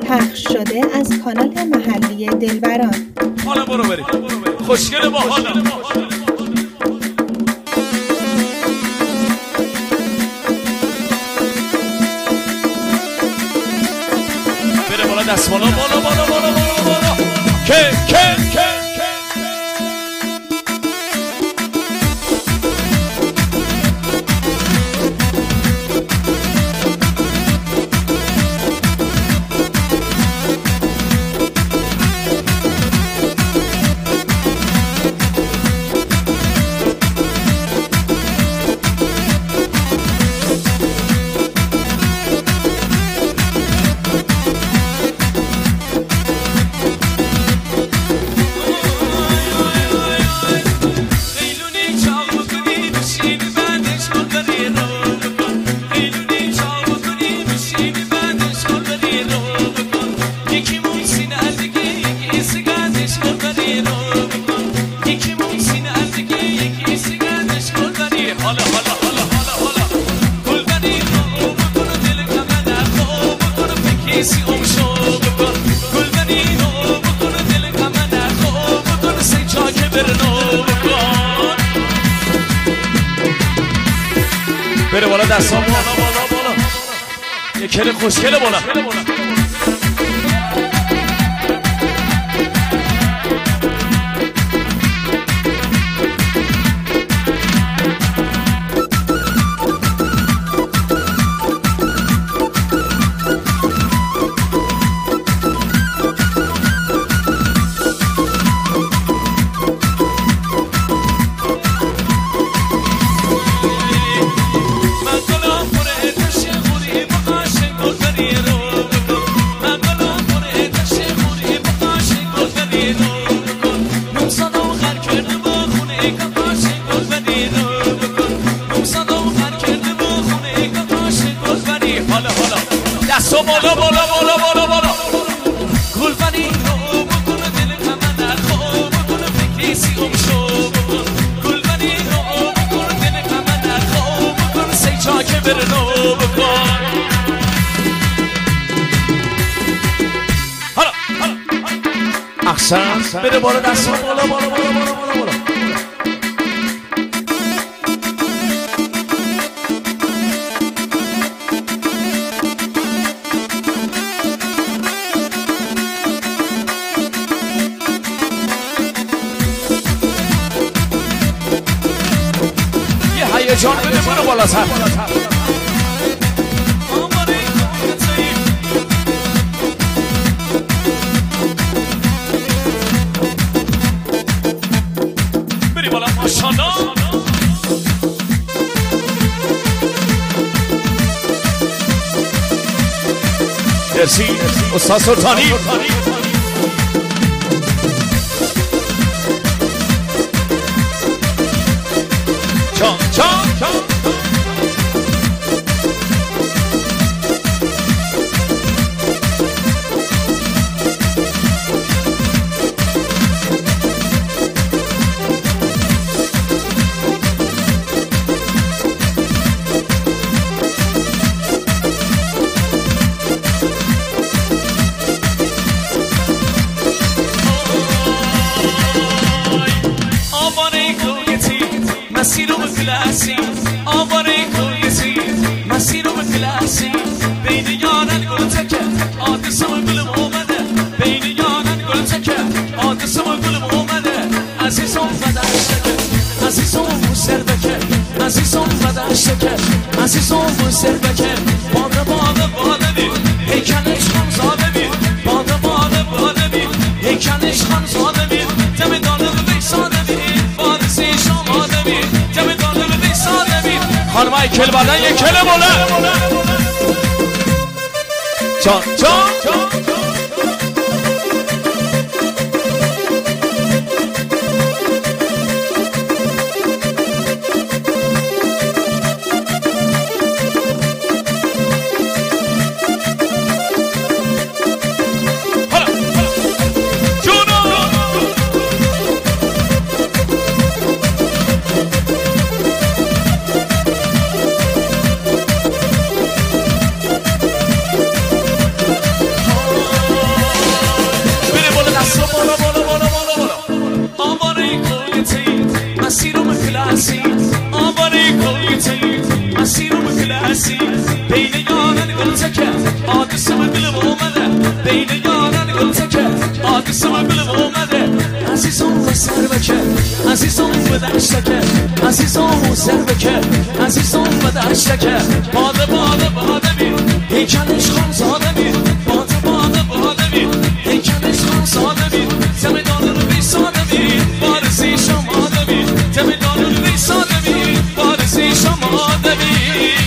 پخش شده از کانال محلی دلبران. حالا برو بریم خوشگل با حالا بره بالا دست بالا بالا بالا بالا بالا بالا که بره بالا دستان بالا بالا بالا یه کل خوشگل بالا دستو بالا بالا بالا بالا بالا گلبنی رو بکنه دل من نخواه بکنه فکری سیوم شو بکن گلبنی رو بکنه دل من نخواه بکنه سی چاکه بره نو بکن حالا احسن بره بالا دستو بالا بالا بالا بالا بالا جان بده برو بالا سر بری بالا ماشاءالله مرسی استاد سلطانی مسیر و کلاسی آواره کویسی مسیر و کلاسی بین یاران گل تکه آدرس و گلم اومده بین یاران گل تکه آدرس و گلم اومده عزیزم فدا شکر عزیزم موسر بکر عزیزم فدا شکر عزیزم موسر بکر باده باده باده بی هیکنش خم زاده بی باده باده باده بی هیکنش خم زاده بی دم دانه بی ساده بی باده سی شماده بی دم دانه بی ساده بی خانمای کل بدن یک کل بوله چان چان بین یاران گل تکه آدرسم گلم اومده بین یاران گل تکه آدرسم گلم اومده عزیزم و سر بکه عزیزم و دشتکه عزیزم و سر بکه عزیزم و دشتکه باده باده باده بیر هیکلش خان زاده بیر باده باده باده بیر هیکلش خان زاده بیر زمیدان رو بی ساده بیر بارزی شماده بیر زمیدان رو بی ساده بیر بارزی شماده بیر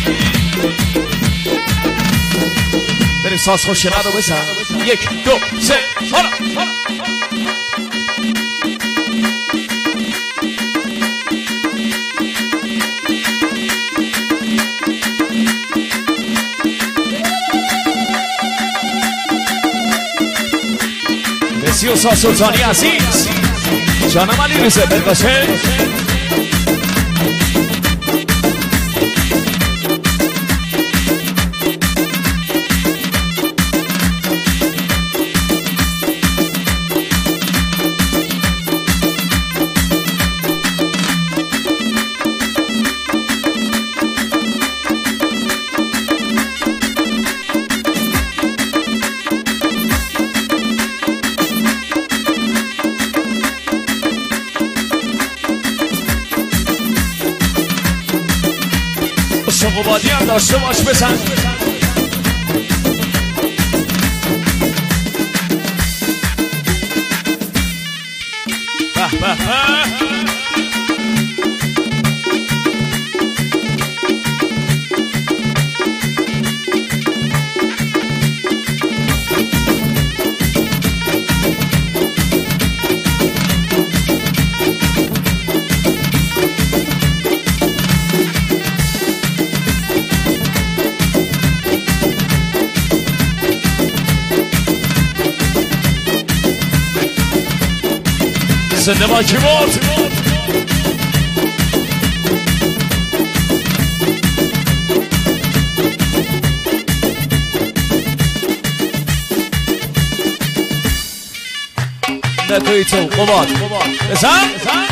بریم ساز خوشنه رو بزن 1 2 3 حالا و ساز سلطانی عزیز جانم علی رزا برگاشه شقوبادی هم داشته باش بزن به به به زنده با کیبورد نتوی تو قباد بزن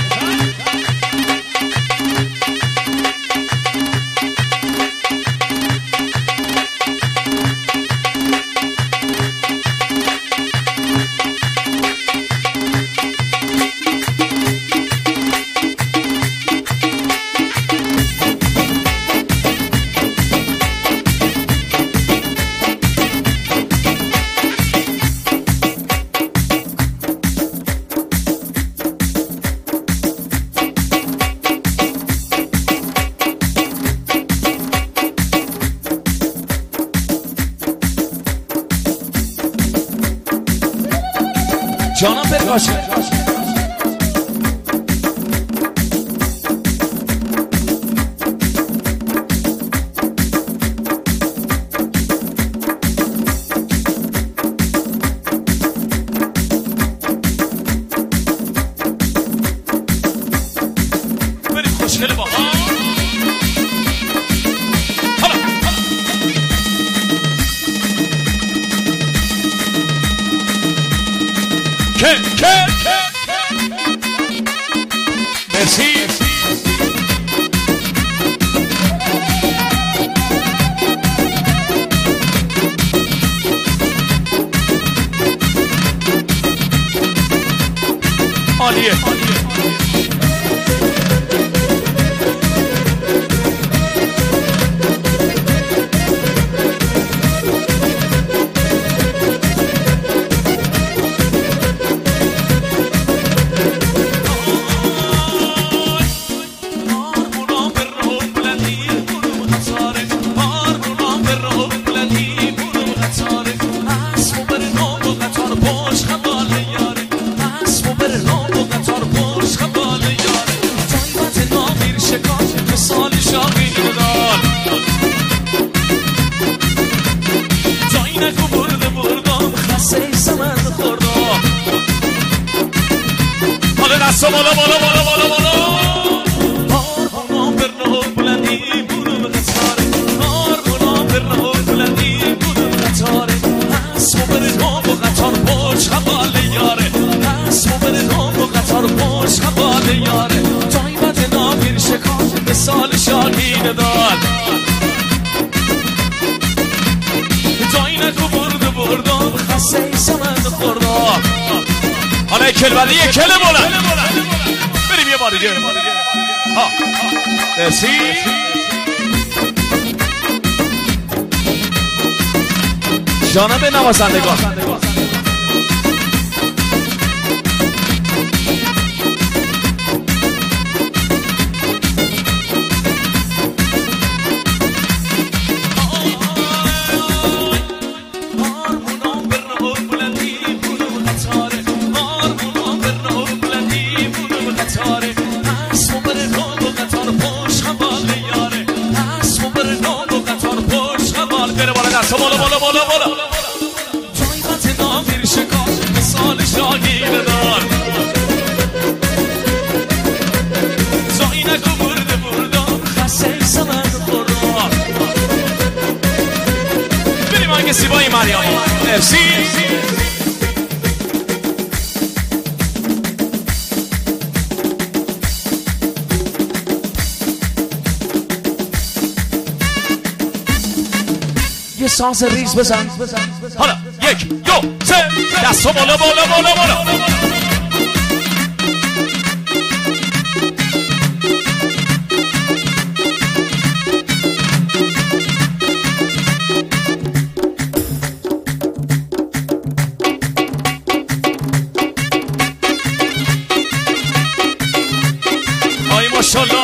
جانم برگاشه بریم خوشگله با ها مرسی عالیه دستا بالا بالا بالا بالا بالا آرمونا پر راه بلندی بودم قطاره آرمونا پر راه بلندی بودم قطاره اسمو بره نام و قطار پشت خباله یاره اسمو بره نام و قطار پشت خباله یاره تایمت نامیر شکاف مثال شاهین دار بردم خسته سمن خوردم حالا یک کل بعد یک کل بلند بریم یه بار دیگه ها مرسی جانب نوازندگان بالا جایبت نامیر شکار مثال شاگیر دار جایی نگو بردم خسته سمن خوردم بریم آنگه سیبایی مریم مرسی یه ساز ریز بزن حالا یک دو سه دستو بالا آی ماشالله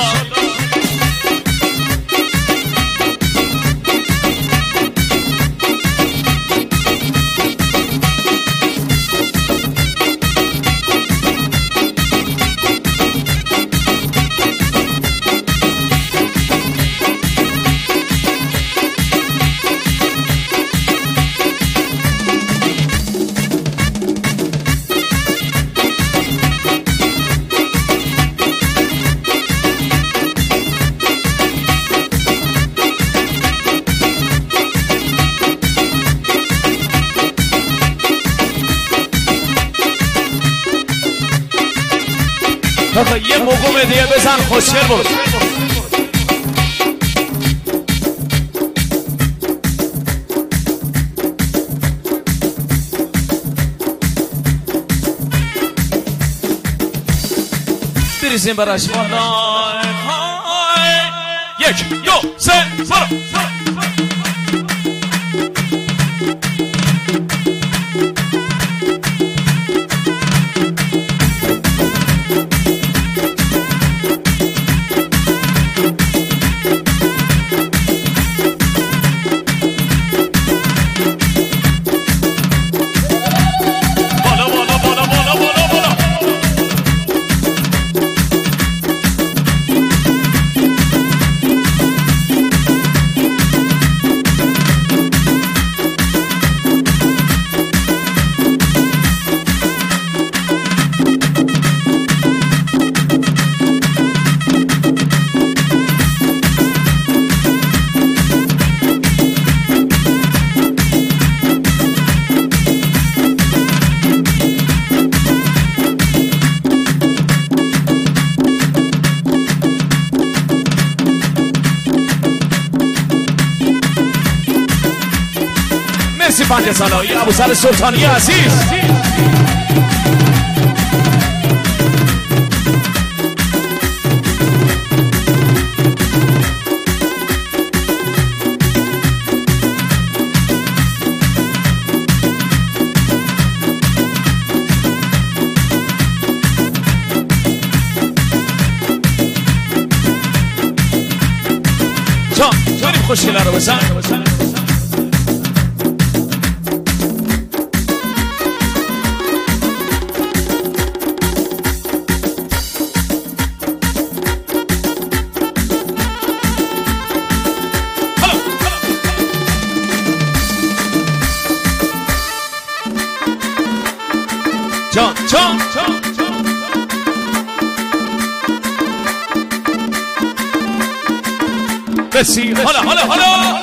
یه موقع دیگه بزن خوشگل بود بریزیم براش بالا یک دو سه برو مرسی پنج سالایی ابوسر سلطانی عزیز جان بریم خوشگله رو بزن جان بسی حالا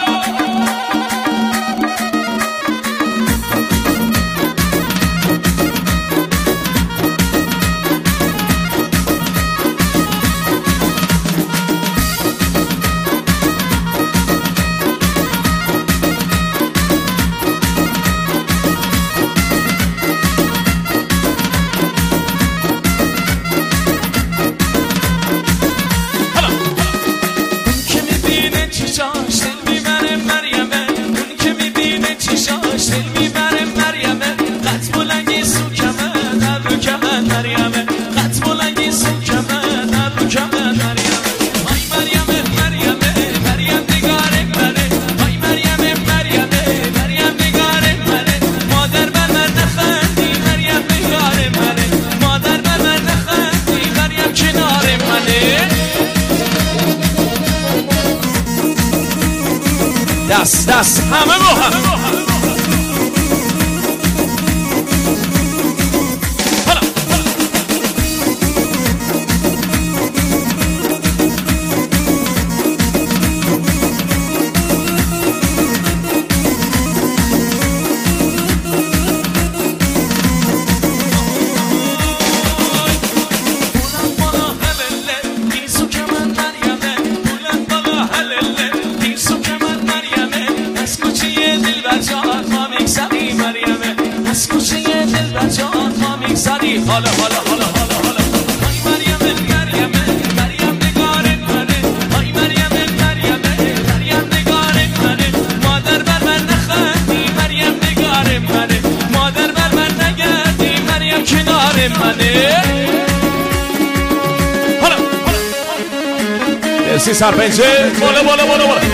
دست همه با هم. حالا حالا حالا حالا حالا های مریم مریم مریم نگار منه های مریم مریم مریم نگار منه مادر بر من نخندی مریم نگار منه مادر بر من نگردی مریم کنار منه حالا مرسی سرپنجه بالا بالا بالا بالا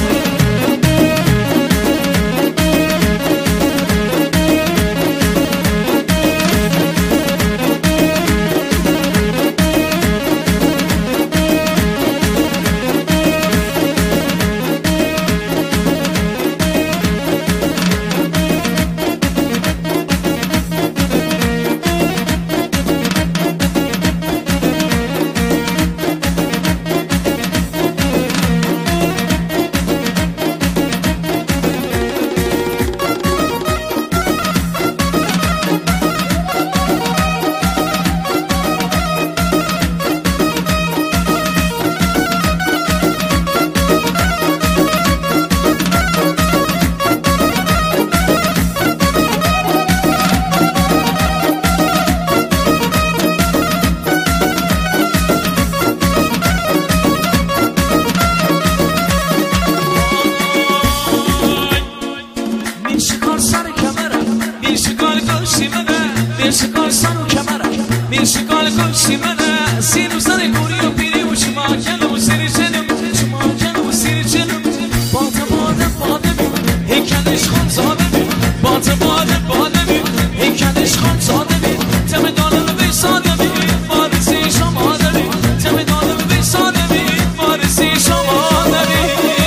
شکال کشی منه سینو سر کوری و پیری و شما کنه و سری جنم شما کنه و سری جنم باده باده باده بی هیکلش خون زاده بی باده باده باده بی هیکلش خون زاده بی تم دانم بی ساده بی فارسی شما داری تم دانم بی ساده بی فارسی شما داری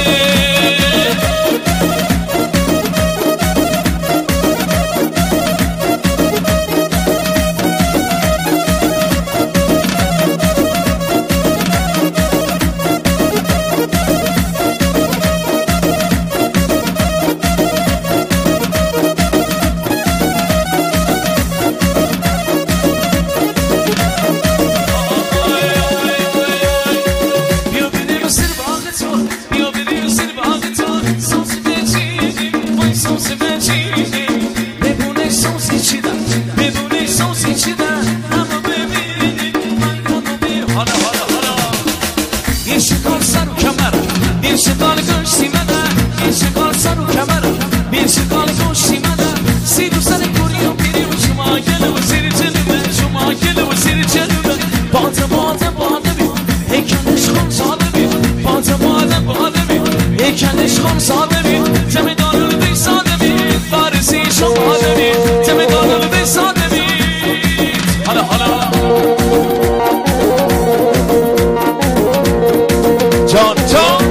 کنش خون ساده بی تم دانم بی ساده بی فارسی شما داری تم دانم بی ساده بی حالا حالا جان جان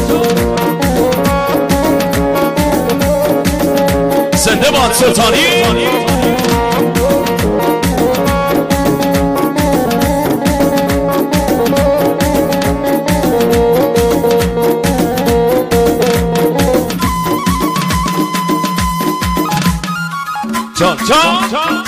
زنده باد سلطانی John, John, John.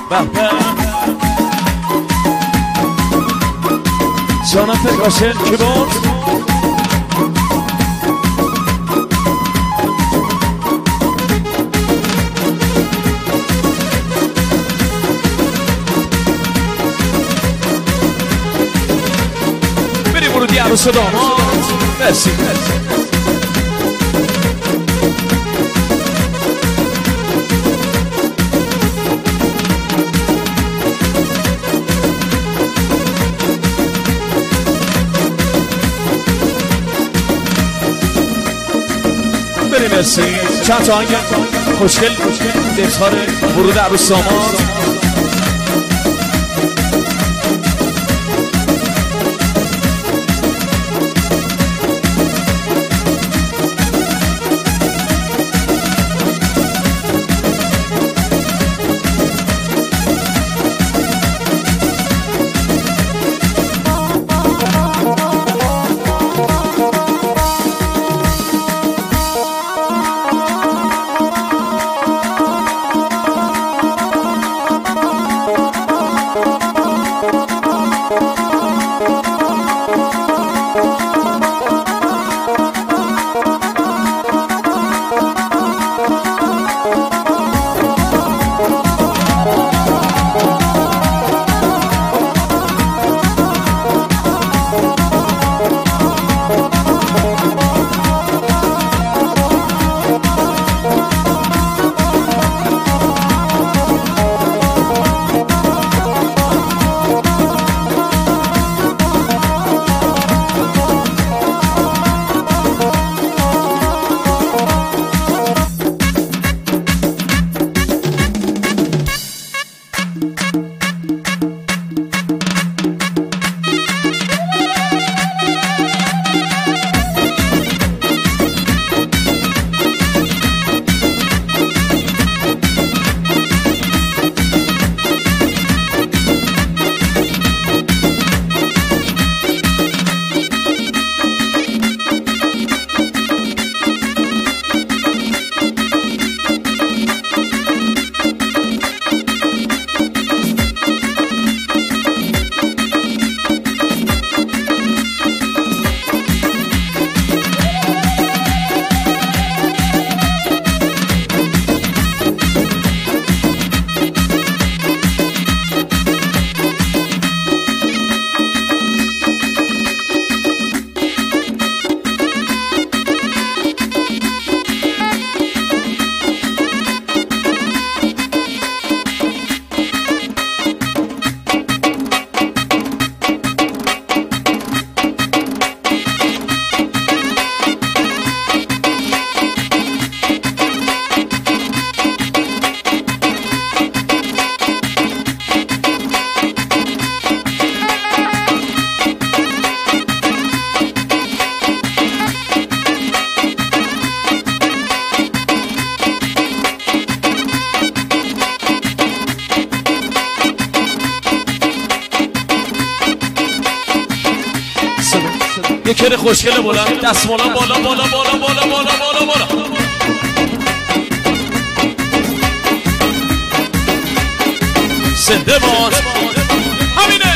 بهبه جانم فکراشن کی بود؟ بریم ورودی عروس و داماد. مرسی مرسی. چند تا آهنگ خوشگل دلخواه ورود عروس داماد. یه کره خوشگل بلند دستمالا بالا بالا بالا بالا بالا بالا بالا زنده باد همینه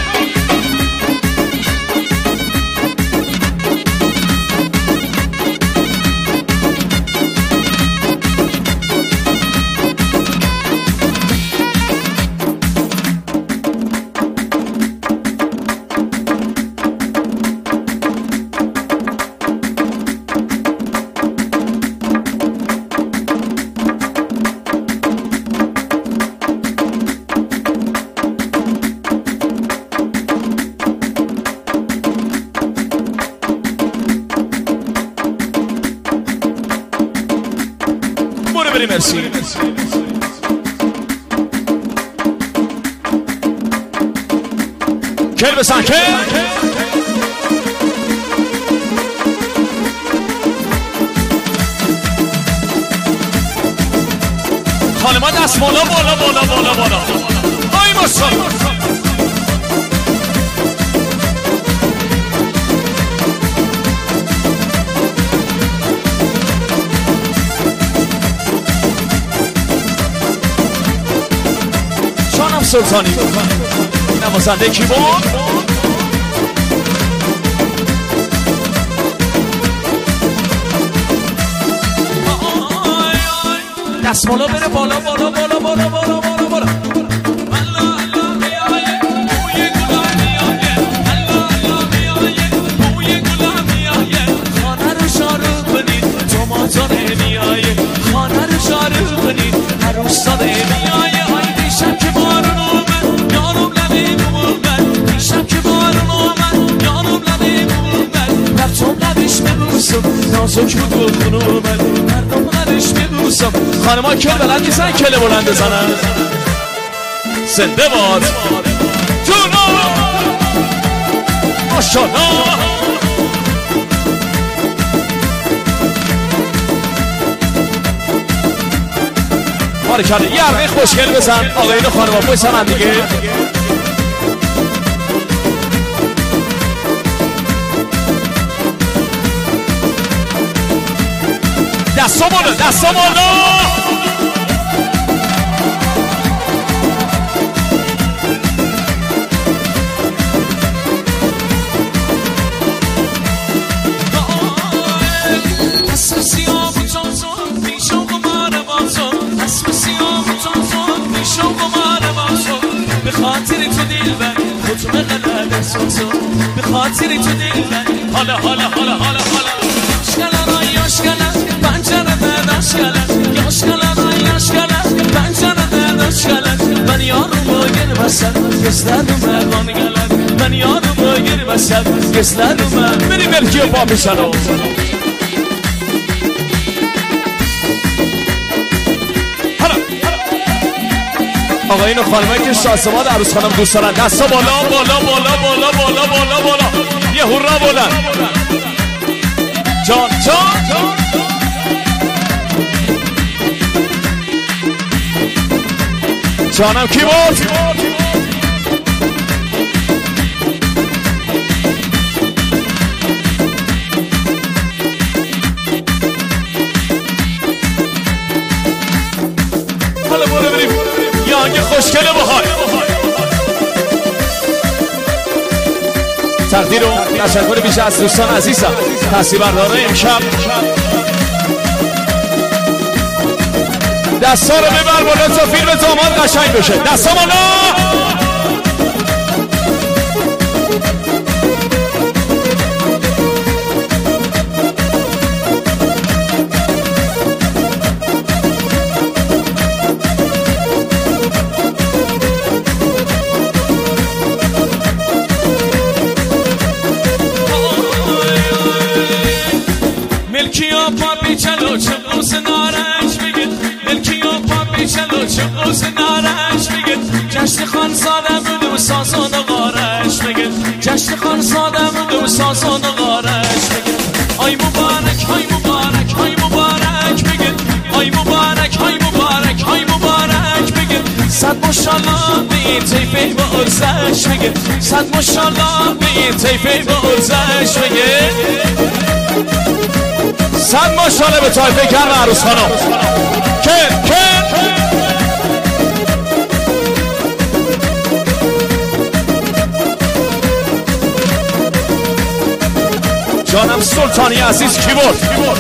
مرسی کل بسن کل خانمان دست بالا بالا بالا بالا بالا آی ماشاءالله سلطانی نوازنده کیبورد. دست بالا بره بالا بالا بالا بالا بالا بالا بالا. خانه رو شارو کنید توماتونه میایه، خانه رو شارو کنید عروس داده میایه. آی دیشب که بارون اومد یارم لبه مومد، دیشب که بارون اومد یارم لبه مومد. رفتم لبش ببوسم نازک بود و خون اومد، مردم لبش ببوسم. خانما کل بلد نیستن کله بلند بزنن. زنده باد جونا ماشاءالله. بارکالله یه عرقه خوشگل بزن آقایون و خانما پشت هم دیگه. دستا بالا دستا بالا. به خاطر تو دلبر خودم غلط احساسم، به خاطر تو دلبر حالا حالا حالا حالا حالا. یاشکلم آی یاشکلم پنجره در یاشکلم، یاشکلم آی یاشکلم پنجره در یاشکلم. من یارم باگر بسد گسلم من گلم، من یارم باگر بسد گسلم من. بری ملکی و پا میشنم. آقایین و خانمایی که شاسماد عروس خانم دوست دارن دستا بالا بالا بالا بالا بالا بالا بالا. یه هورا بلند. جان جان جانم کیبورد. حالا برو بریم یه آنگه خوشگله بخواه. تقدیر و تشکر بیشه از دوستان عزیزم تصویر برداره امشب. دستا رو ببر بالا تا فیلم داماد قشنگ بشه. دستا بالا. ملکیا پاپی چلو چه قوس نارنج بگید، ملکیا پاپی چلو چه قوس نارنج بگید. جشن خان ساده بود و سازان و غارش بگید، جشن خان ساده بود و سازان و غارش بگید. آی مبارک های مبارک های مبارک بگید، آی مبارک های مبارک های مبارک بگید. صد ماشاءالله به این طیفه با ارزش بگید، صد ماشاءالله به این طیفه با ارزش بگید. صد ماشاءالله به طایفه گرم عروس خانم. که جانم سلطانی عزیز کیبورد.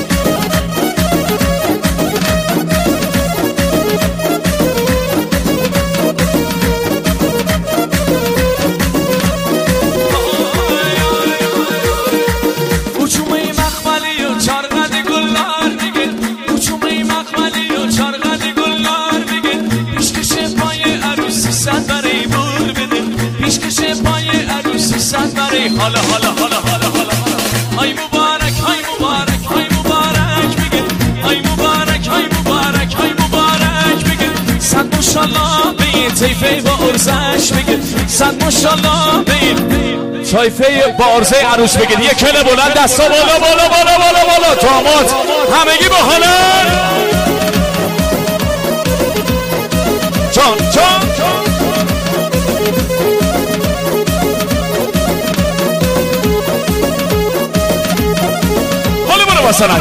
حالا حالا حالا حالا حالا. آی مبارک های مبارک های مبارک بگید، آی مبارک های مبارک های مبارک بگید. صد ماشاءالله به این طیفه با ارزش بگید، صد ماشاءالله به این طیفه با ارزه عروس بگید. یک کله بلند دستا بالا بالا بالا بالا بالا. داماد همگی با حالن. جان جان مثلا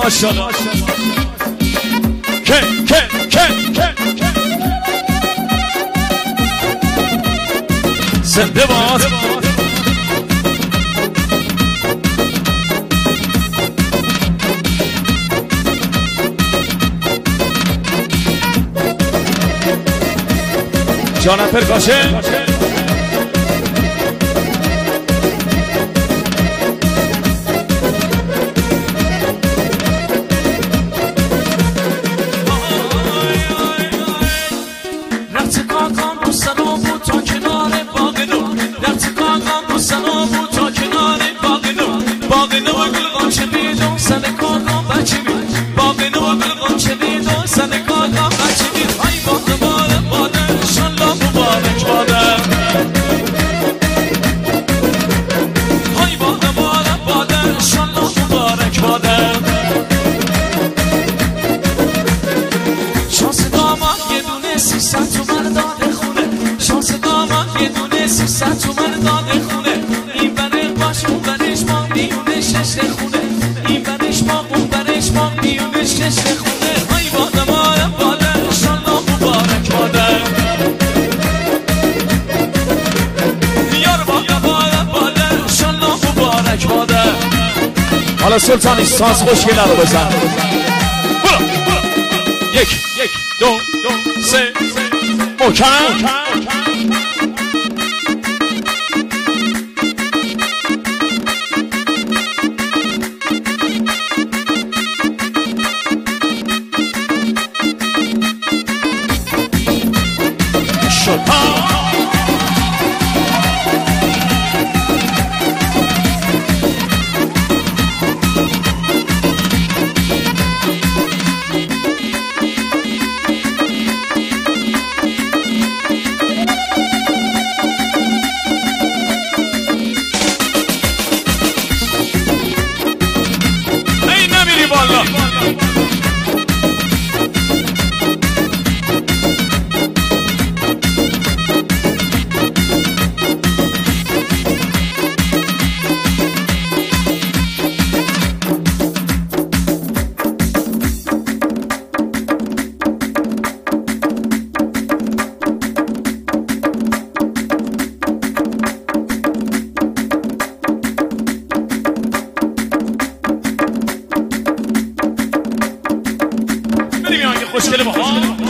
ماشاءالله که زنده باد جانم پرکاشه حالا سلطانی ساز خوشگله رو بزن یک دو سه محکم خوشگله با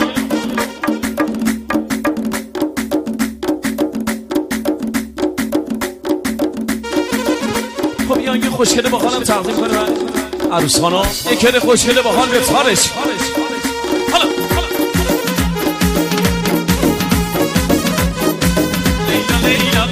خب یه خوشگله با حالم تقدیم کنه من عروس خانم یه کده خوشگله با حال به تارش حالا لیلا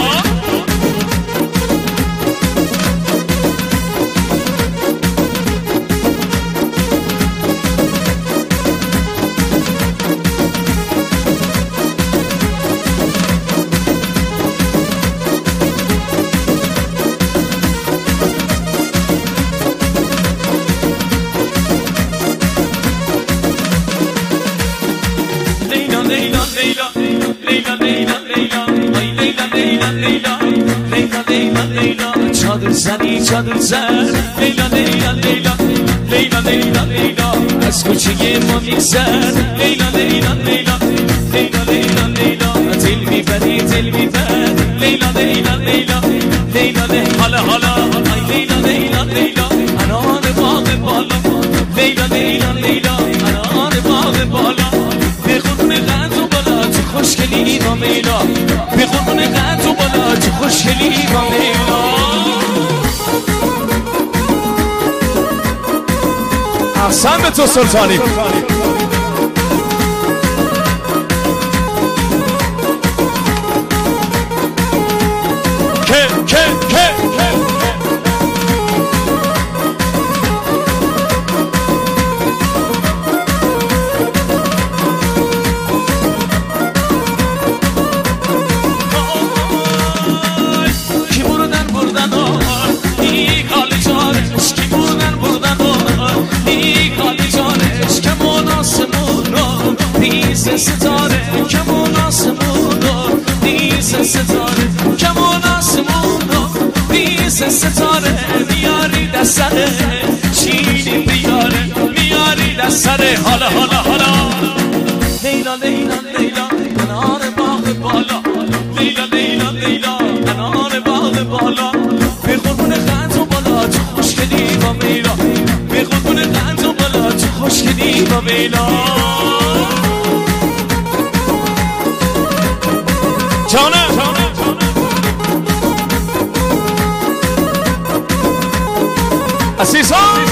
چادر زن لیلا از کوچه ما میگذر لیلا دل میبر لیلا حالا لیلا انان باغ بالا لیلا انان باغ بالا به قربون قد و بالا تو خوشگلی با میلا به قربون قد و بالا تو خوشگلی با میلا احسن به تو سلطانی ستاره کمون آسمون رو نیز ستاره کمون آسمون رو نیز ستاره بیاری دستره چینی از سر حالا حالا حالا لیلا لیلا لیلا کنار باغ بالا لیلا لیلا لیلا کنار باغ بالا به قربون قند و بالا تو خوشگلی و میلا به قربون قند و بالا تو خوشگلی و میلا جانم عزیزا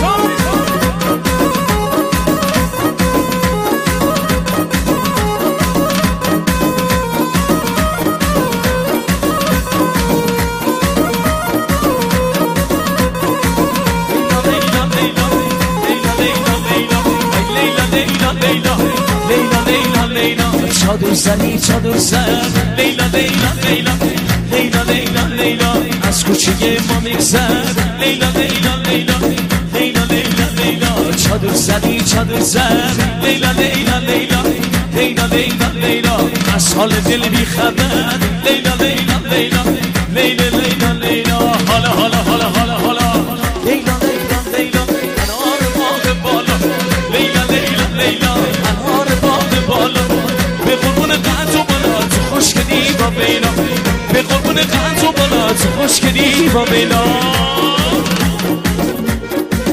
چادر زنی چادر زن لیلا لیلا لیلا لیلا لیلا لیلا از کوچه ما میگذر لیلا لیلا لیلا لیلا لیلا لیلا چادر زنی چادر زن لیلا لیلا لیلا لیلا لیلا لیلا از حال دل بی خبر لیلا لیلا لیلا لیلا لیلا لیلا حالا حالا حالا حالا حالا لیلا لیلا لیلا انار باغ بالا لیلا لیلا لیلا انار باغ بالا به قربون قند و بالا تو خوشگلی با میلا به قربون قند و بالا تو خوشگلی با میلا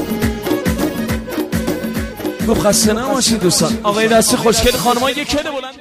گفت خسته نباشید دوستان آقای دستی خوشگل خانم‌ها یک کده بلند